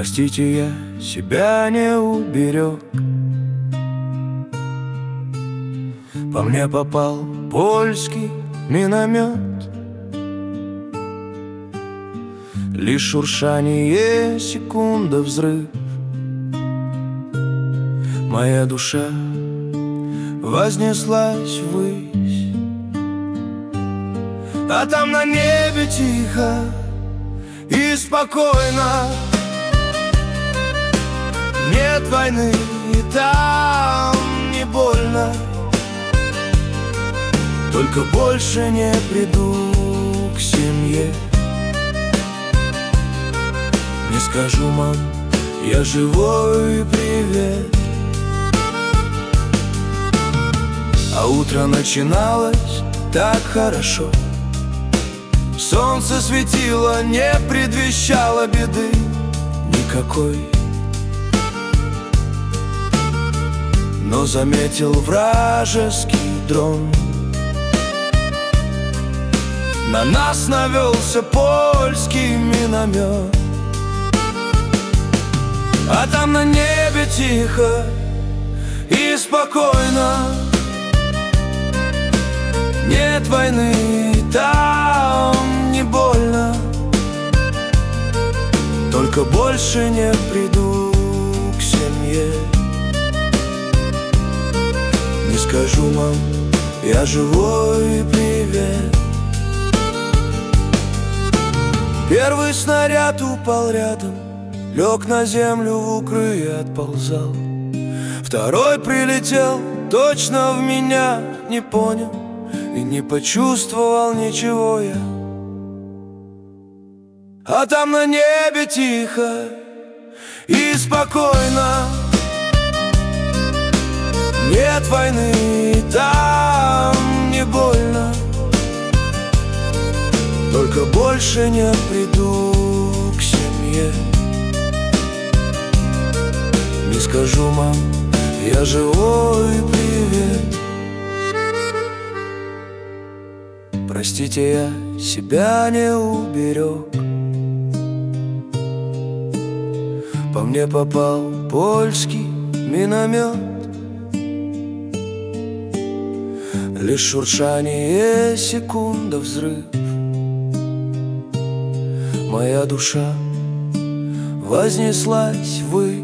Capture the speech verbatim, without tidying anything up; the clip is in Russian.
Простите, я себя не уберег. По мне попал польский миномет. Лишь шуршание, секунда, взрыв. Моя душа вознеслась ввысь, а там на небе тихо и спокойно. Нет войны, и там не больно. Только больше не приду к семье. Не скажу, мам, я живой, привет. А утро начиналось так хорошо. Солнце светило, не предвещало беды никакой. Но заметил вражеский дрон. На нас навелся польский миномет. А там на небе тихо и спокойно. Нет войны, там не больно. Только больше не приду к семье. Не скажу, мам, я живой, привет. Первый снаряд упал рядом, лег на землю, в укрытие отползал. Второй прилетел точно в меня, не понял и не почувствовал ничего я. А там на небе тихо и спокойно. Нет войны, там не больно. Только больше не приду к семье. Не скажу, мам, я живой, привет. Простите, я себя не уберег. По мне попал польский миномет. Лишь шуршание, секунда, взрыв. Моя душа вознеслась ввысь,